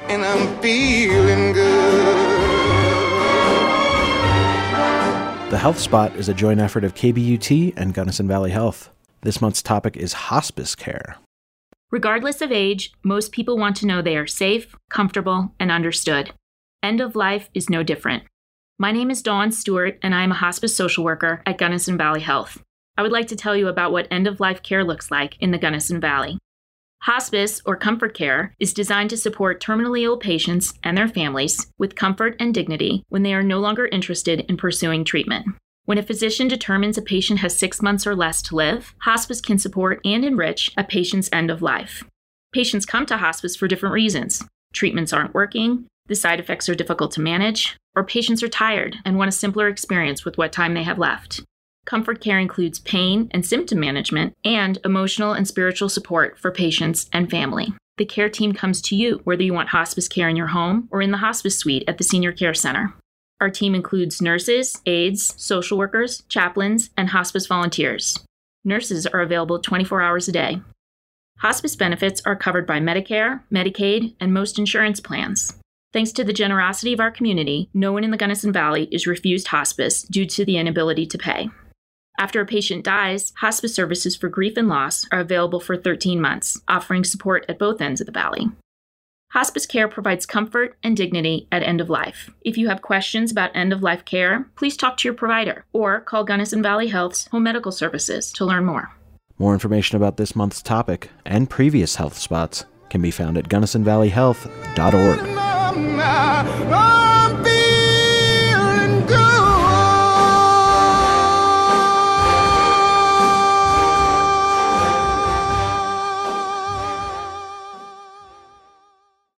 and I'm feeling good. The Health Spot is a joint effort of KBUT and Gunnison Valley Health. This month's topic is hospice care. Regardless of age, most people want to know they are safe, comfortable, and understood. End of life is no different. My name is Dawn Stewart, and I am a hospice social worker at Gunnison Valley Health. I would like to tell you about what end-of-life care looks like in the Gunnison Valley. Hospice, or comfort care, is designed to support terminally ill patients and their families with comfort and dignity when they are no longer interested in pursuing treatment. When a physician determines a patient has 6 months or less to live, hospice can support and enrich a patient's end of life. Patients come to hospice for different reasons. Treatments aren't working, the side effects are difficult to manage, or patients are tired and want a simpler experience with what time they have left. Comfort care includes pain and symptom management and emotional and spiritual support for patients and family. The care team comes to you whether you want hospice care in your home or in the hospice suite at the Senior Care Center. Our team includes nurses, aides, social workers, chaplains, and hospice volunteers. Nurses are available 24 hours a day. Hospice benefits are covered by Medicare, Medicaid, and most insurance plans. Thanks to the generosity of our community, no one in the Gunnison Valley is refused hospice due to the inability to pay. After a patient dies, hospice services for grief and loss are available for 13 months, offering support at both ends of the valley. Hospice care provides comfort and dignity at end of life. If you have questions about end-of-life care, please talk to your provider or call Gunnison Valley Health's Home Medical Services to learn more. More information about this month's topic and previous health spots can be found at GunnisonValleyHealth.org.